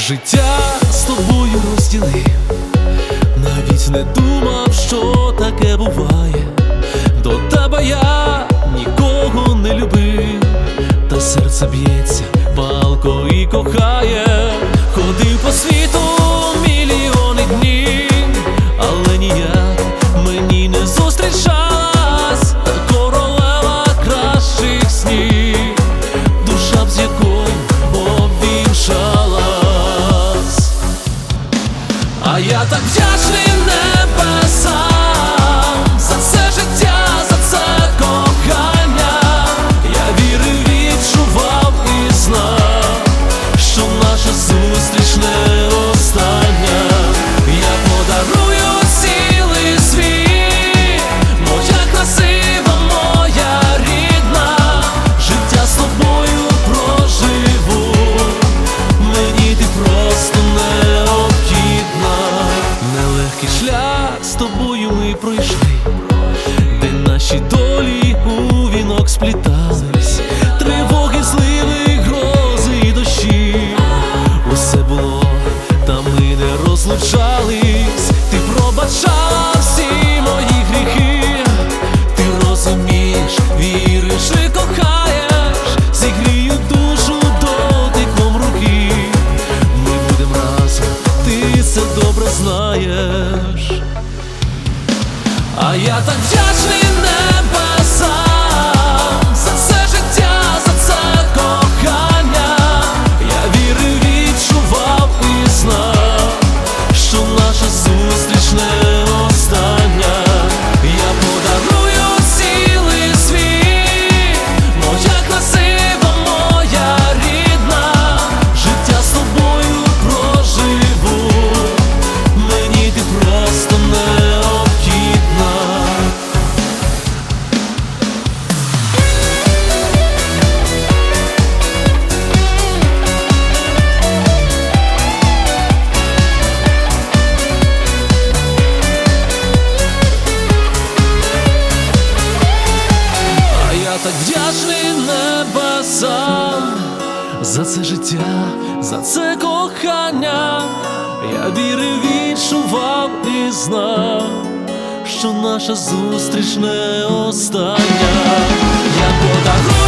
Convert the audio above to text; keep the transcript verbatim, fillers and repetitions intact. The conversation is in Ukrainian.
Життя з тобою розділив, навіть не думав, що таке буває. До тебе я нікого не любив, та серце б'ється палко і кохає. Ходив по світу мільйони днів, але ніяк мені не зустрічалась та королева кращих снів, душа б з якою обвінчалась. А я так вдячний небесам за це життя, за це кохання. Я вірив, відчував і знав, що наша зустріч не остання. Я подарую цілий світ, моя красива, моя рідна. Життя з тобою проживу, мені ти просто необхідна. Нелегкий шлях з тобою ми пройшли, де наші долі у вінок сплітались. Тривоги, зливи, грози і дощі, усе було, та ми не розлучались. Ти пробачала всі мої гріхи, ти розумієш, віриш і кохаєш. Зігрію душу дотиком руки, ми будем разом, ти це добре знаєш. А я так вдячний небесам за це життя, за це кохання. Я вірив, відчував і знав, що наша зустріч не остання. Я подарую цілий світ, моя красива, моя рідна. Життя з тобою проживу, мені ти просто необхідна. А я так вдячний небесам за це життя, за це кохання. Я вірив, відчував і знав, що наша зустріч не остання. Я подарую